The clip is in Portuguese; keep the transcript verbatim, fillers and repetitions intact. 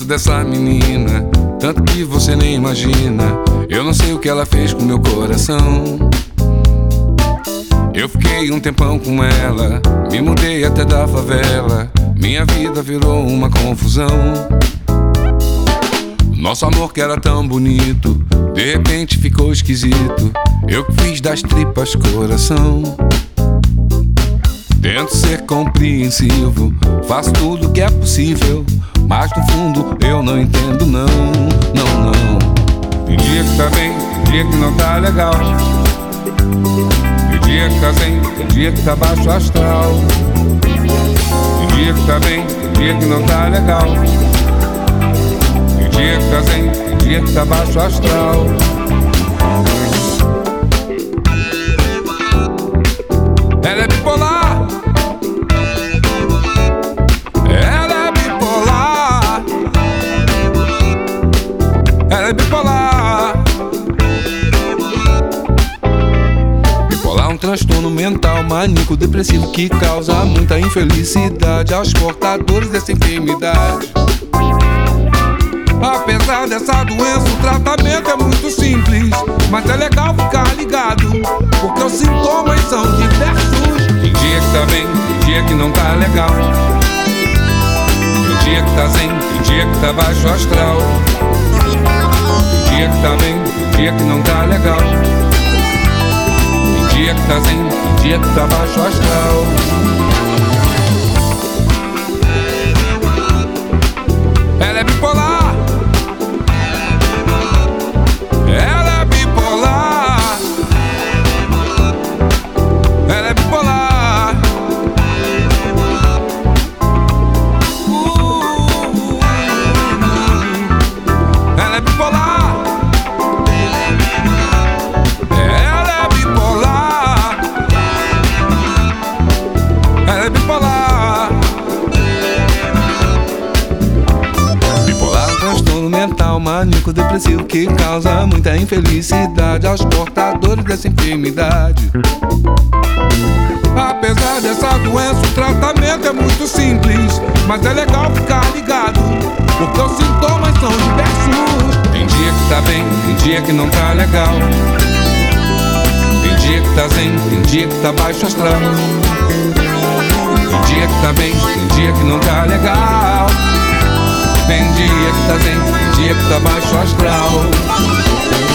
gosto dessa menina, tanto que você nem imagina. Eu não sei o que ela fez com meu coração. Eu fiquei um tempão com ela, me mudei até da favela. Minha vida virou uma confusão. Nosso amor que era tão bonito, de repente ficou esquisito. Eu que fiz das tripas coração. Tento ser compreensivo, faço tudo que é possível, mas no fundo eu não entendo não, não, não. Tem dia que tá bem, tem dia que não tá legal. Tem dia que tá zen, tem dia que tá baixo astral. Tem dia que tá bem, tem dia que não tá legal. Tem dia que tá zen, tem dia que tá baixo astral. Ela é bipolar. Ela é bipolar. Ela é bipolar. Bipolar é um transtorno mental maníaco depressivo que causa muita infelicidade aos portadores dessa enfermidade. Apesar dessa doença, o tratamento é muito simples, mas é legal ficar ligado, porque os sintomas são diversos. Tem dia que tá bem, tem dia que não tá legal. Tem dia que tá zen, tem dia que tá baixo astral. Tem dia que tá bem, tem dia que não tá legal. Tem dia que tá zen, tem dia que tá baixo astral. Ela é bipolar. Ela é bipolar. Ela é bipolar. Uh, ela é bipolar. Ela é bipolar. Ela é bipolar. Bipolar é um transtorno mental maníaco depressivo que causa muita infelicidade aos portadores dessa enfermidade. Apesar dessa doença, o tratamento é muito simples, mas é legal ficar ligado, porque os sintomas são diversos. Tem dia que tá bem, tem dia que não tá legal. Tem dia que tá zen, tem dia que tá baixo astral. Tem dia que tá bem, tem dia que não tá legal. Tem dia que tá zen, tem dia que tá baixo astral.